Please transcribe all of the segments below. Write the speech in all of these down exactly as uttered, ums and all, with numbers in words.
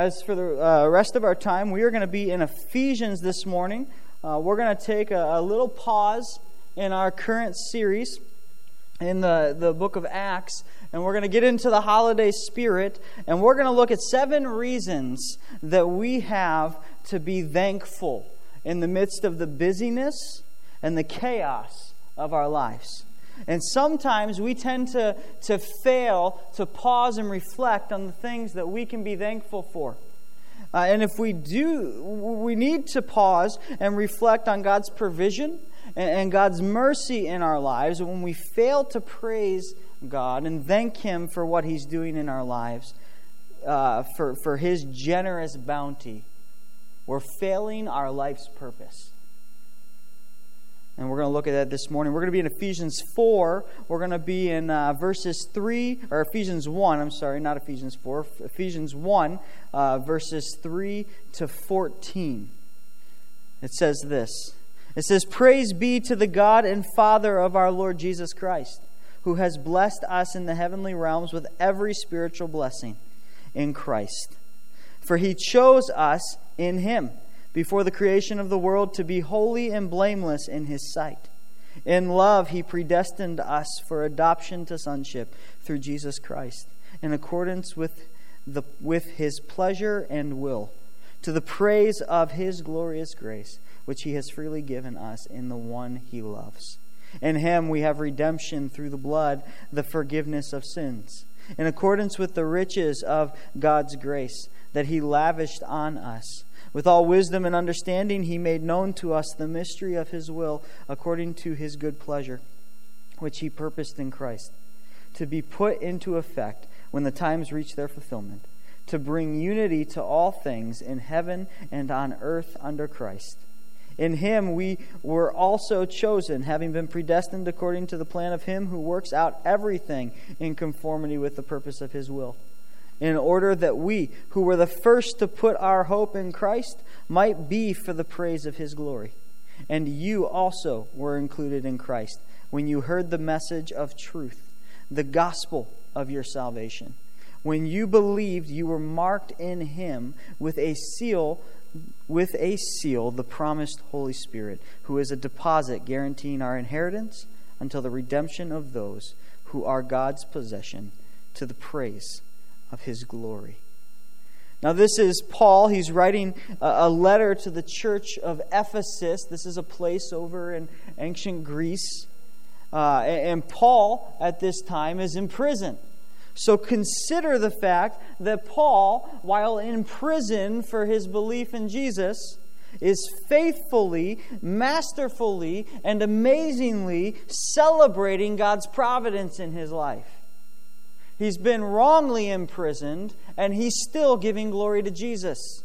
As for the uh, rest of our time, we are going to be in Ephesians this morning. Uh, we're going to take a, a little pause in our current series in the, the book of Acts, and we're going to get into the holiday spirit, and we're going to look at seven reasons that we have to be thankful in the midst of the busyness and the chaos of our lives. And sometimes we tend to, to fail to pause and reflect on the things that we can be thankful for. Uh, and if we do, we need to pause and reflect on God's provision and, and God's mercy in our lives. And when we fail to praise God and thank Him for what He's doing in our lives, uh, for, for His generous bounty, we're failing our life's purpose. And we're going to look at that this morning. We're going to be in Ephesians four. We're going to be in uh, verses three, or Ephesians one, I'm sorry, not Ephesians four. Ephesians one, uh, verses three to fourteen. It says this. It says, "Praise be to the God and Father of our Lord Jesus Christ, who has blessed us in the heavenly realms with every spiritual blessing in Christ. For He chose us in Him before the creation of the world to be holy and blameless in His sight. In love He predestined us for adoption to sonship through Jesus Christ, in accordance with the with His pleasure and will, to the praise of His glorious grace, which He has freely given us in the one He loves. In Him we have redemption through the blood, the forgiveness of sins, in accordance with the riches of God's grace that He lavished on us. With all wisdom and understanding, He made known to us the mystery of His will, according to His good pleasure, which He purposed in Christ, to be put into effect when the times reach their fulfillment, to bring unity to all things in heaven and on earth under Christ. In Him we were also chosen, having been predestined according to the plan of Him who works out everything in conformity with the purpose of His will, in order that we, who were the first to put our hope in Christ, might be for the praise of His glory. And you also were included in Christ when you heard the message of truth, the gospel of your salvation. When you believed, you were marked in Him with a seal, with a seal, the promised Holy Spirit, who is a deposit guaranteeing our inheritance until the redemption of those who are God's possession, to the praise of His glory." Now this is Paul. He's writing a letter to the church of Ephesus. This is a place over in ancient Greece. Uh, and Paul, at this time, is in prison. So consider the fact that Paul, while in prison for his belief in Jesus, is faithfully, masterfully, and amazingly celebrating God's providence in his life. He's been wrongly imprisoned, and he's still giving glory to Jesus.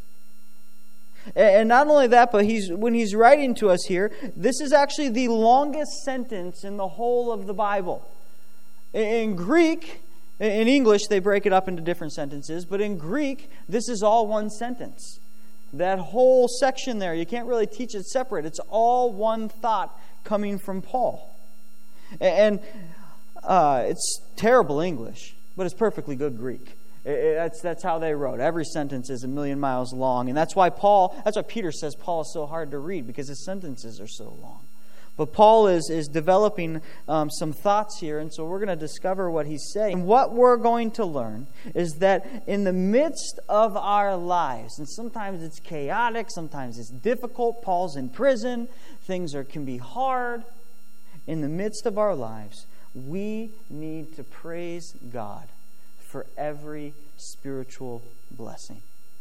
And not only that, but he's when he's writing to us here, this is actually the longest sentence in the whole of the Bible. In Greek, in English, they break it up into different sentences, but in Greek, this is all one sentence. That whole section there, you can't really teach it separate. It's all one thought coming from Paul. And uh, it's terrible English, but it's perfectly good Greek. It, it, that's that's how they wrote. Every sentence is a million miles long. And that's why Paul, that's why Peter says Paul is so hard to read, because his sentences are so long. But Paul is, is developing um, some thoughts here, and so we're going to discover what he's saying. And what we're going to learn is that in the midst of our lives, and sometimes it's chaotic, sometimes it's difficult, Paul's in prison, things are can be hard. In the midst of our lives, we need to praise God for every spiritual blessing.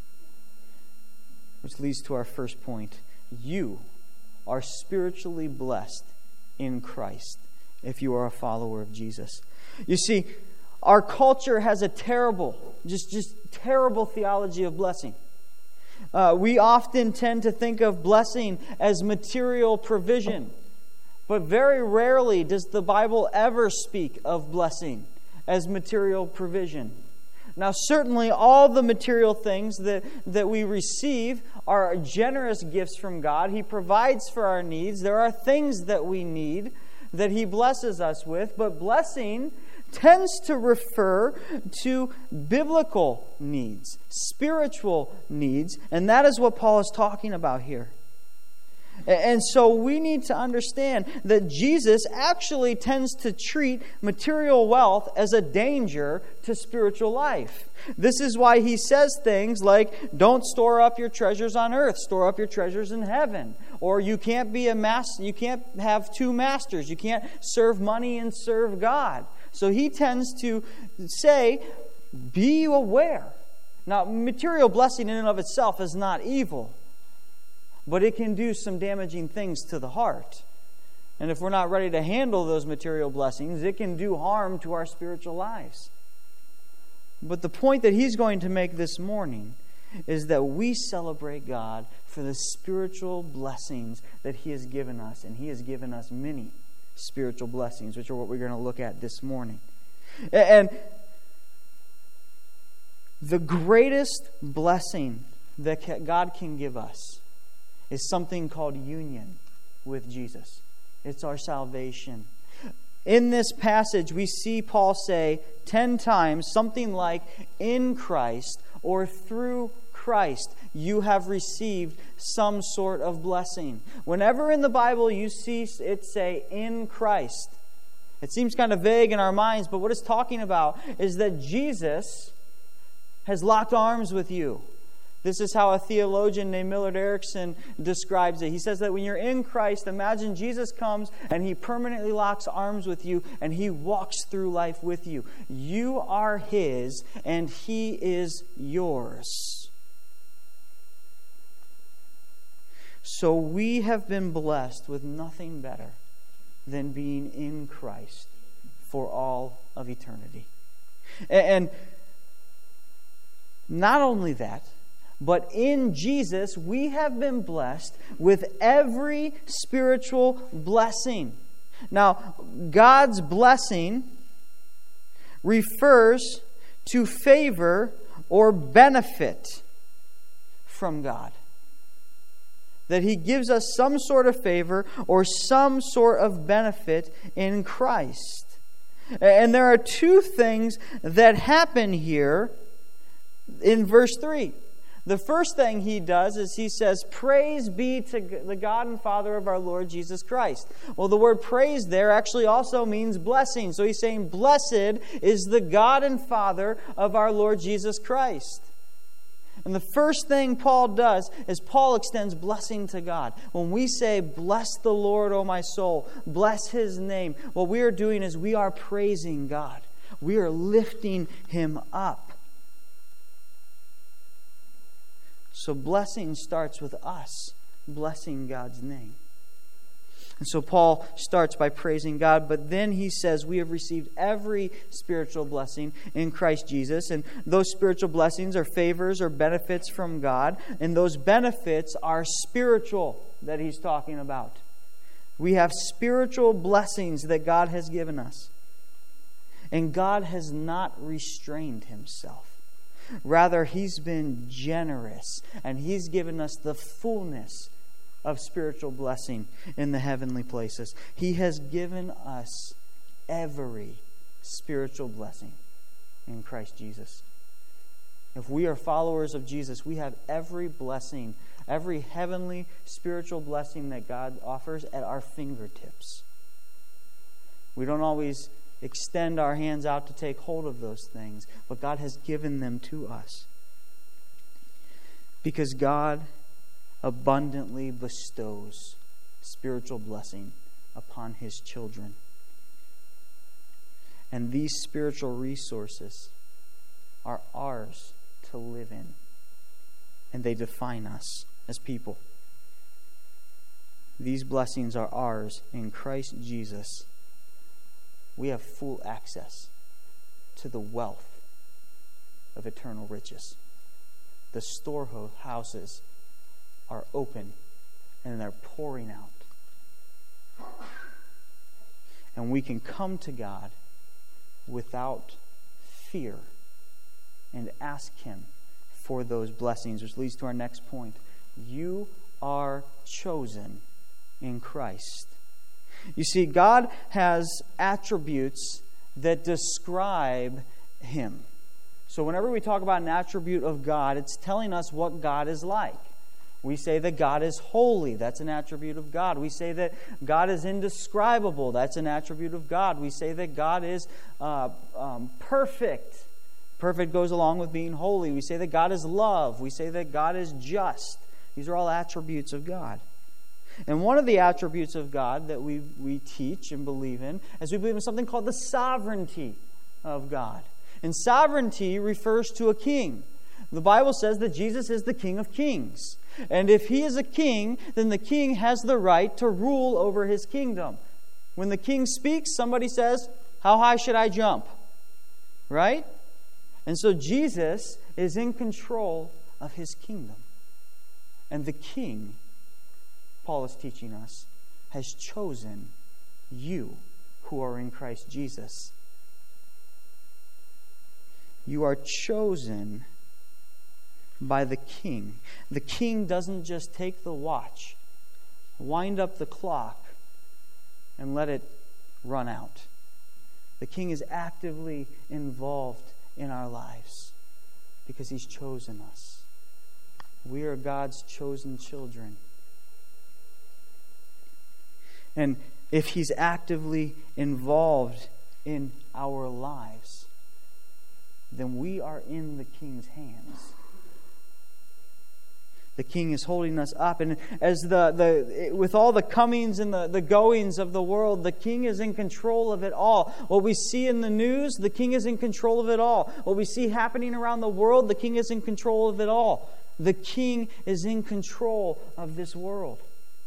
Which leads to our first point. You are spiritually blessed in Christ if you are a follower of Jesus. You see, our culture has a terrible, just, just terrible theology of blessing. Uh, we often tend to think of blessing as material provision. But very rarely does the Bible ever speak of blessing as material provision. Now, certainly all the material things that, that we receive are generous gifts from God. He provides for our needs. There are things that we need that He blesses us with. But blessing tends to refer to biblical needs, spiritual needs, and that is what Paul is talking about here. And so we need to understand that Jesus actually tends to treat material wealth as a danger to spiritual life. This is why he says things like, don't store up your treasures on earth, store up your treasures in heaven. Or you can't be a master, you can't have two masters, you can't serve money and serve God. So he tends to say, be aware. Now, material blessing in and of itself is not evil, but it can do some damaging things to the heart. And if we're not ready to handle those material blessings, it can do harm to our spiritual lives. But the point that he's going to make this morning is that we celebrate God for the spiritual blessings that he has given us. And he has given us many spiritual blessings, which are what we're going to look at this morning. And the greatest blessing that God can give us is something called union with Jesus. It's our salvation. In this passage, we see Paul say ten times something like, in Christ or through Christ, you have received some sort of blessing. Whenever in the Bible you see it say, in Christ, it seems kind of vague in our minds, but what it's talking about is that Jesus has locked arms with you. This is how a theologian named Millard Erickson describes it. He says that when you're in Christ, imagine Jesus comes and he permanently locks arms with you and he walks through life with you. You are his and he is yours. So we have been blessed with nothing better than being in Christ for all of eternity. And not only that, but in Jesus, we have been blessed with every spiritual blessing. Now, God's blessing refers to favor or benefit from God. That he gives us some sort of favor or some sort of benefit in Christ. And there are two things that happen here in verse three. The first thing he does is he says, praise be to the God and Father of our Lord Jesus Christ. Well, the word praise there actually also means blessing. So he's saying, blessed is the God and Father of our Lord Jesus Christ. And the first thing Paul does is Paul extends blessing to God. When we say, bless the Lord, O my soul, bless his name, what we are doing is we are praising God. We are lifting him up. So blessing starts with us blessing God's name. And so Paul starts by praising God, but then he says we have received every spiritual blessing in Christ Jesus. And those spiritual blessings are favors or benefits from God. And those benefits are spiritual that he's talking about. We have spiritual blessings that God has given us. And God has not restrained himself. Rather, he's been generous, and he's given us the fullness of spiritual blessing in the heavenly places. He has given us every spiritual blessing in Christ Jesus. If we are followers of Jesus, we have every blessing, every heavenly spiritual blessing that God offers at our fingertips. We don't always extend our hands out to take hold of those things, but God has given them to us. Because God abundantly bestows spiritual blessing upon his children. And these spiritual resources are ours to live in. And they define us as people. These blessings are ours in Christ Jesus. We have full access to the wealth of eternal riches. The storehouses are open and they're pouring out. And we can come to God without fear and ask him for those blessings, which leads to our next point. You are chosen in Christ. You see, God has attributes that describe Him. So whenever we talk about an attribute of God, it's telling us what God is like. We say that God is holy. That's an attribute of God. We say that God is indescribable. That's an attribute of God. We say that God is uh, um, perfect. Perfect goes along with being holy. We say that God is love. We say that God is just. These are all attributes of God. And one of the attributes of God that we, we teach and believe in is we believe in something called the sovereignty of God. And sovereignty refers to a king. The Bible says that Jesus is the King of Kings. And if He is a king, then the king has the right to rule over his kingdom. When the king speaks, somebody says, "How high should I jump?" Right? And so Jesus is in control of His kingdom. And the king, Paul is teaching us, has chosen you who are in Christ Jesus. You are chosen by the king. The king doesn't just take the watch, wind up the clock, and let it run out. The king is actively involved in our lives because He's chosen us. We are God's chosen children. And if He's actively involved in our lives, then we are in the king's hands. The king is holding us up. And as the, the with all the comings and the, the goings of the world, the king is in control of it all. What we see in the news, the king is in control of it all. What we see happening around the world, the king is in control of it all. The king is in control of this world.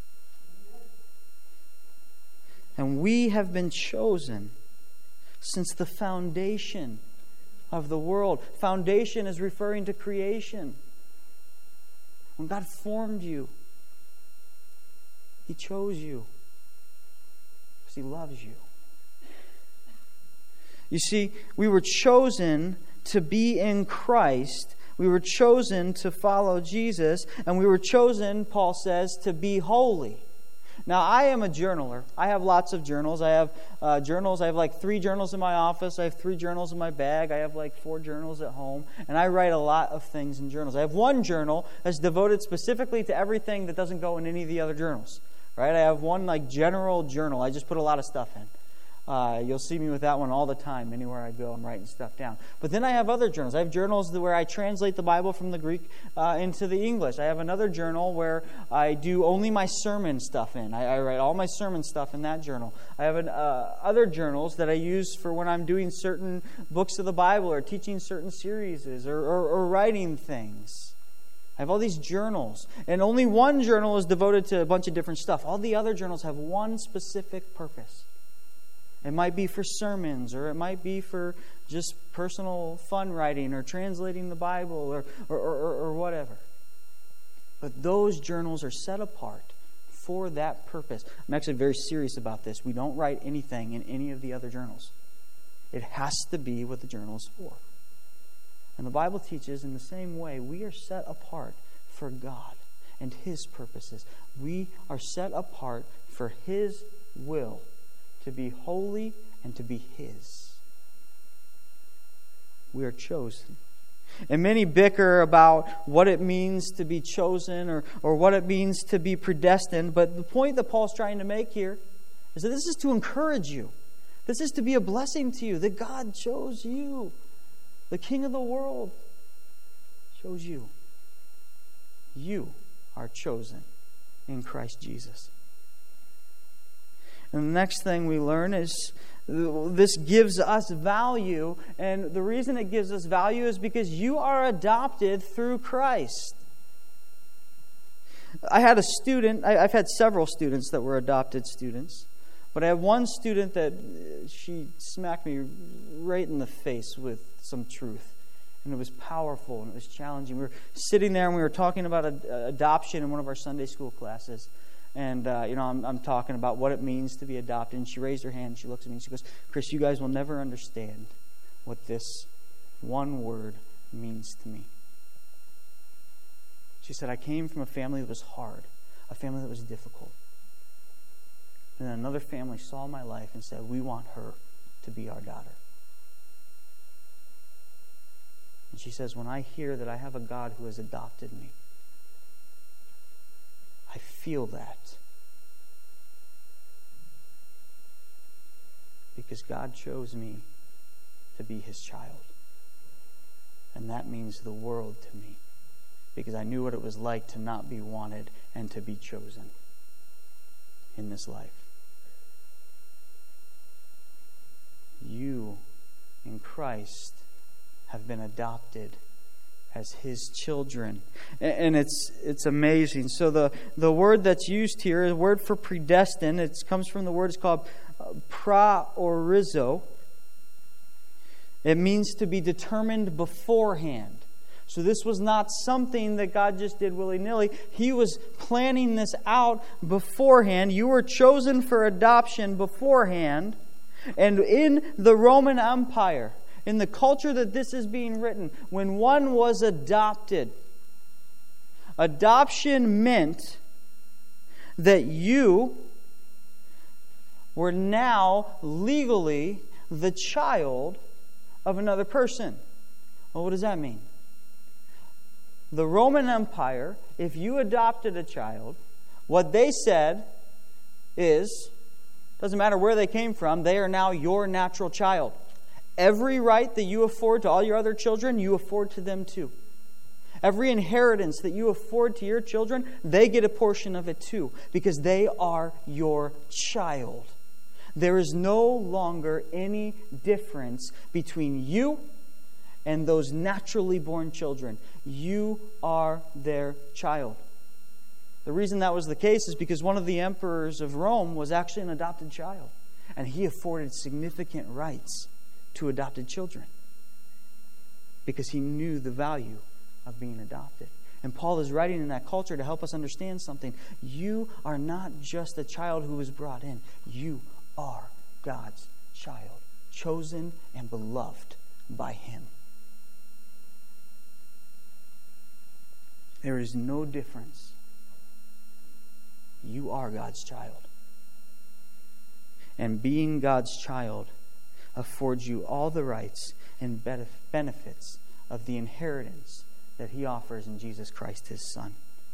And we have been chosen since the foundation of the world. Foundation is referring to creation. When God formed you, He chose you because He loves you. You see, we were chosen to be in Christ. We were chosen to follow Jesus. And we were chosen, Paul says, to be holy. Now, I am a journaler. I have lots of journals. I have uh, journals. I have like three journals in my office. I have three journals in my bag. I have like four journals at home. And I write a lot of things in journals. I have one journal that's devoted specifically to everything that doesn't go in any of the other journals. Right? I have one like general journal. I just put a lot of stuff in. Uh, you'll see me with that one all the time. Anywhere I go, I'm writing stuff down. But then I have other journals. I have journals where I translate the Bible from the Greek uh, into the English. I have another journal where I do only my sermon stuff in. I, I write all my sermon stuff in that journal. I have an, uh, other journals that I use for when I'm doing certain books of the Bible or teaching certain series or, or, or writing things. I have all these journals. And only one journal is devoted to a bunch of different stuff. All the other journals have one specific purpose. It might be for sermons, or it might be for just personal fun writing, or translating the Bible, or, or, or, or whatever. But those journals are set apart for that purpose. I'm actually very serious about this. We don't write anything in any of the other journals. It has to be what the journal is for. And the Bible teaches in the same way, we are set apart for God and His purposes. We are set apart for His will, to be holy and to be His. We are chosen. And many bicker about what it means to be chosen or, or what it means to be predestined. But the point that Paul's trying to make here is that this is to encourage you. This is to be a blessing to you, that God chose you. The King of the world chose you. You are chosen in Christ Jesus. And the next thing we learn is this gives us value. And the reason it gives us value is because you are adopted through Christ. I had a student, I, I've had several students that were adopted students. But I have one student that she smacked me right in the face with some truth. And it was powerful and it was challenging. We were sitting there and we were talking about ad- adoption in one of our Sunday school classes. And, uh, you know, I'm, I'm talking about what it means to be adopted. And she raised her hand and she looks at me and she goes, "Chris, you guys will never understand what this one word means to me." She said, "I came from a family that was hard, a family that was difficult. And then another family saw my life and said, we want her to to be our daughter. And she says, when I hear that I have a God who has adopted me, I feel that. Because God chose me to be His child. And that means the world to me. Because I knew what it was like to not be wanted and to be chosen in this life. You, in Christ, have been adopted as His children. And it's it's amazing. So the, the word that's used here, the word for predestined, it comes from the word, it's called praorizo. It means to be determined beforehand. So this was not something that God just did willy-nilly. He was planning this out beforehand. You were chosen for adoption beforehand. And in the Roman Empire, in the culture that this is being written, when one was adopted, adoption meant that you were now legally the child of another person. Well, what does that mean? The Roman Empire, if you adopted a child, what they said is, doesn't matter where they came from, they are now your natural child. Every right that you afford to all your other children, you afford to them too. Every inheritance that you afford to your children, they get a portion of it too, because they are your child. There is no longer any difference between you and those naturally born children. You are their child. The reason that was the case is because one of the emperors of Rome was actually an adopted child. And he afforded significant rights to adopted children because he knew the value of being adopted. And Paul is writing in that culture to help us understand something. You are not just a child who was brought in. You are God's child, chosen and beloved by Him. There is no difference. You are God's child. And being God's child affords you all the rights and benefits of the inheritance that He offers in Jesus Christ, His Son.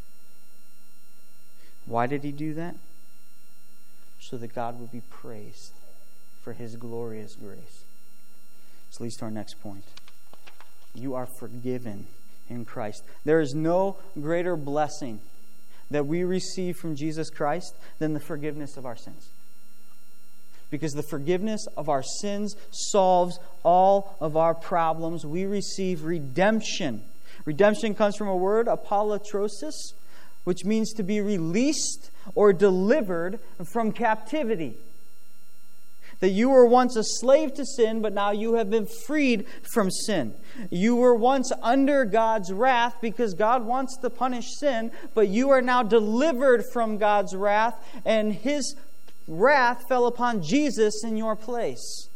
Why did He do that? So that God would be praised for His glorious grace. This leads to our next point. You are forgiven in Christ. There is no greater blessing that we receive from Jesus Christ than the forgiveness of our sins. Because the forgiveness of our sins solves all of our problems. We receive redemption. Redemption comes from a word, apolutrosis, which means to be released or delivered from captivity. That you were once a slave to sin, but now you have been freed from sin. You were once under God's wrath because God wants to punish sin, but you are now delivered from God's wrath, and His wrath fell upon Jesus in your place.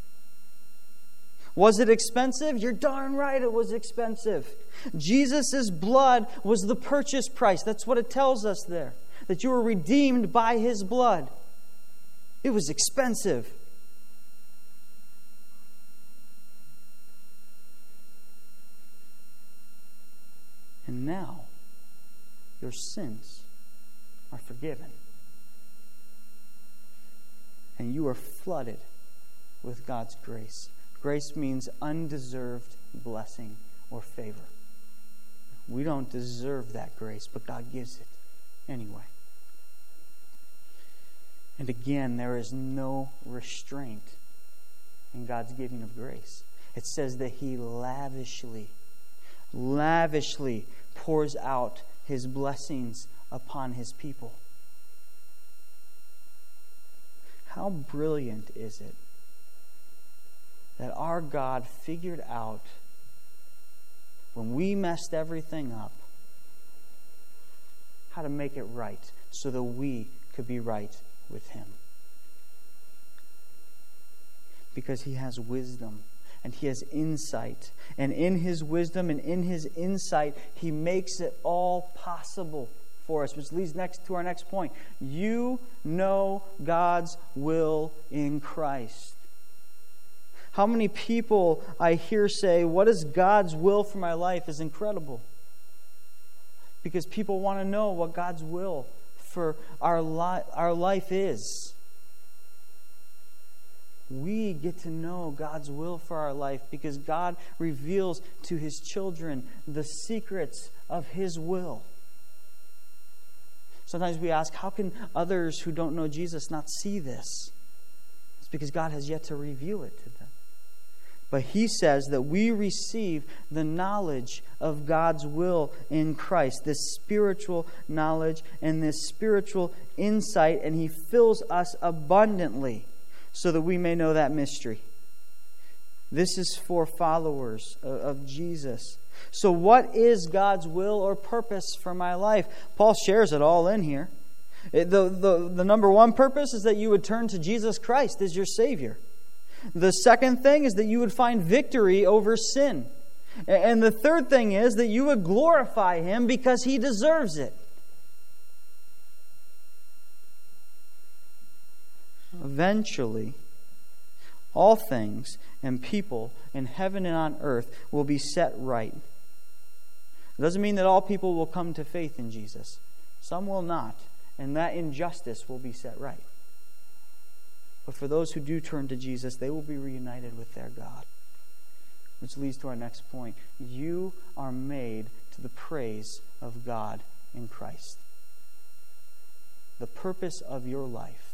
Was it expensive? You're darn right it was expensive. Jesus' blood was the purchase price. That's what it tells us there. That you were redeemed by His blood. It was expensive. And now, your sins are forgiven. And you are flooded with God's grace. Grace means undeserved blessing or favor. We don't deserve that grace, but God gives it anyway. And again, there is no restraint in God's giving of grace. It says that He lavishly, lavishly pours out His blessings upon His people. How brilliant is it that our God figured out when we messed everything up how to make it right so that we could be right with Him. Because He has wisdom and He has insight. And in His wisdom and in His insight, He makes it all possible for us. Which leads next to our next point. You know God's will in Christ. How many people I hear say, what is God's will for my life is incredible. Because people want to know what God's will for our, li- our life is. We get to know God's will for our life because God reveals to His children the secrets of His will. Sometimes we ask, how can others who don't know Jesus not see this? It's because God has yet to reveal it to them. But He says that we receive the knowledge of God's will in Christ, this spiritual knowledge and this spiritual insight, and He fills us abundantly so that we may know that mystery. This is for followers of Jesus. So what is God's will or purpose for my life? Paul shares it all in here. The, the, the number one purpose is that you would turn to Jesus Christ as your Savior. The second thing is that you would find victory over sin. And the third thing is that you would glorify Him because He deserves it. Eventually, all things and people in heaven and on earth will be set right. It doesn't mean that all people will come to faith in Jesus. Some will not, and that injustice will be set right. But for those who do turn to Jesus, they will be reunited with their God. Which leads to our next point. You are made to the praise of God in Christ. The purpose of your life,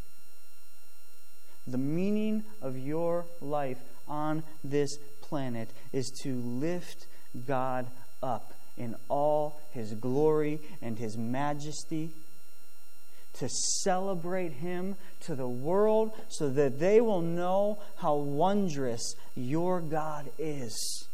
the meaning of your life on this planet is to lift God up in all His glory and His majesty, to celebrate Him to the world so that they will know how wondrous your God is.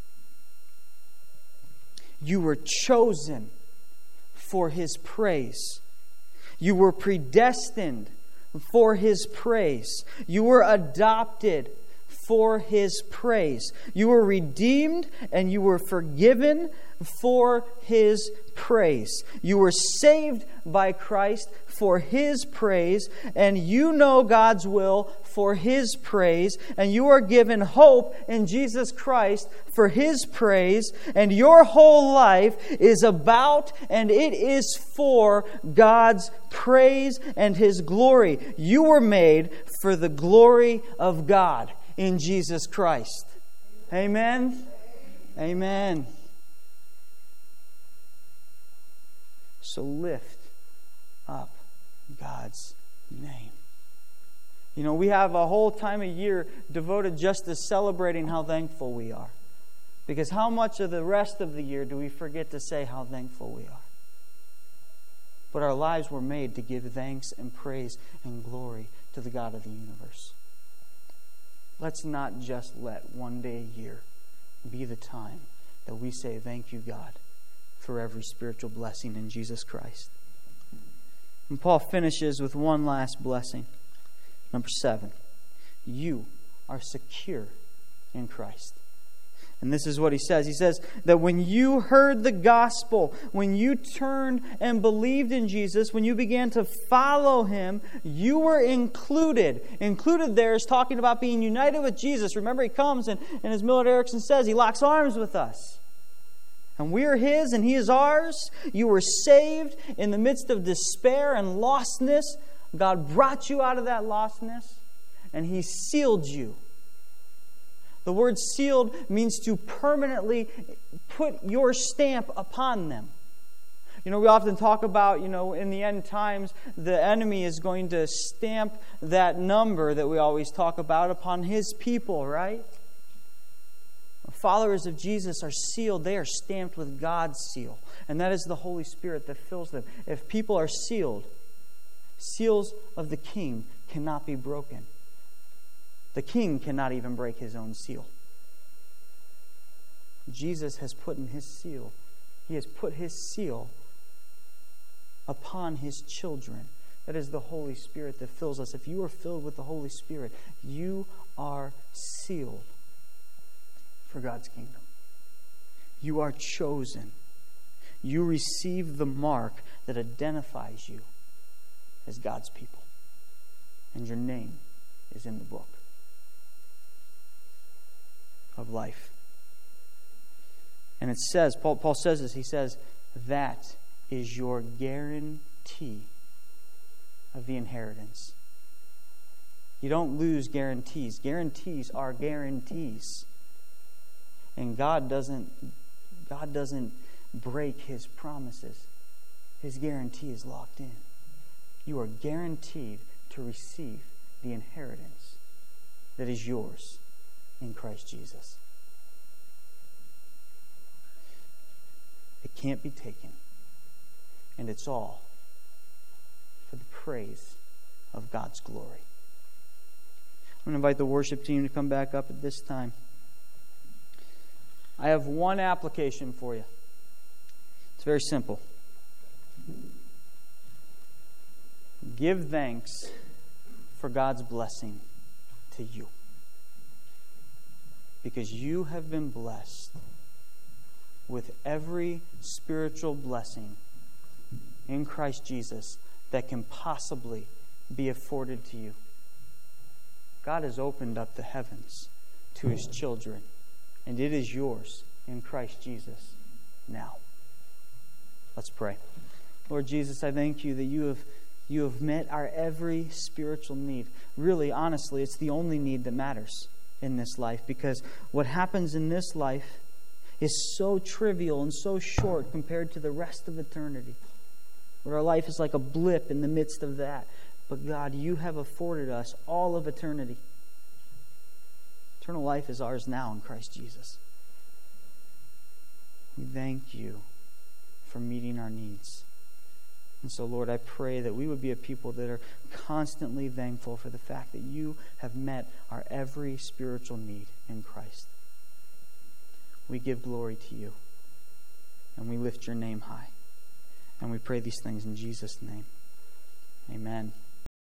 You were chosen for His praise. You were predestined for His praise. You were adopted for His praise. You were redeemed and you were forgiven for His praise. You were saved by Christ for His praise, and you know God's will for His praise, and you are given hope in Jesus Christ for His praise, and your whole life is about and it is for God's praise and His glory. You were made for the glory of God in Jesus Christ. Amen? Amen. So lift up God's name. You know, we have a whole time of year devoted just to celebrating how thankful we are. Because how much of the rest of the year do we forget to say how thankful we are? But our lives were made to give thanks and praise and glory to the God of the universe. Let's not just let one day a year be the time that we say, thank you, God, for every spiritual blessing in Jesus Christ. And Paul finishes with one last blessing. Number seven. You are secure in Christ. And this is what he says. He says that when you heard the gospel, when you turned and believed in Jesus, when you began to follow Him, you were included. Included there is talking about being united with Jesus. Remember, He comes and, and as Millard Erickson says, He locks arms with us. And we are His and He is ours. You were saved in the midst of despair and lostness. God brought you out of that lostness and He sealed you. The word sealed means to permanently put your stamp upon them. You know, we often talk about, you know, in the end times, the enemy is going to stamp that number that we always talk about upon his people, right? Followers of Jesus are sealed. They are stamped with God's seal. And that is the Holy Spirit that fills them. If people are sealed, seals of the King cannot be broken. The King cannot even break His own seal. Jesus has put in His seal. He has put His seal upon His children. That is the Holy Spirit that fills us. If you are filled with the Holy Spirit, you are sealed for God's kingdom. You are chosen. You receive the mark that identifies you as God's people. And your name is in the book. of life. And it says, Paul, Paul says this, he says, that is your guarantee of the inheritance. You don't lose guarantees. Guarantees are guarantees. And God doesn't, God doesn't break His promises. His guarantee is locked in. You are guaranteed to receive the inheritance that is yours in Christ Jesus. It can't be taken. And it's all for the praise of God's glory. I'm going to invite the worship team to come back up at this time. I have one application for you. It's very simple. Give thanks for God's blessing to you. Because you have been blessed with every spiritual blessing in Christ Jesus that can possibly be afforded to you. God has opened up the heavens to His children, and it is yours in Christ Jesus now. Let's pray. Lord Jesus, I thank you that you have you have met our every spiritual need. Really, honestly, it's the only need that matters in this life, because what happens in this life is so trivial and so short compared to the rest of eternity. Where our life is like a blip in the midst of that. But God, you have afforded us all of eternity. Eternal life is ours now in Christ Jesus. We thank you for meeting our needs. And so, Lord, I pray that we would be a people that are constantly thankful for the fact that you have met our every spiritual need in Christ. We give glory to you, and we lift your name high. And we pray these things in Jesus' name. Amen.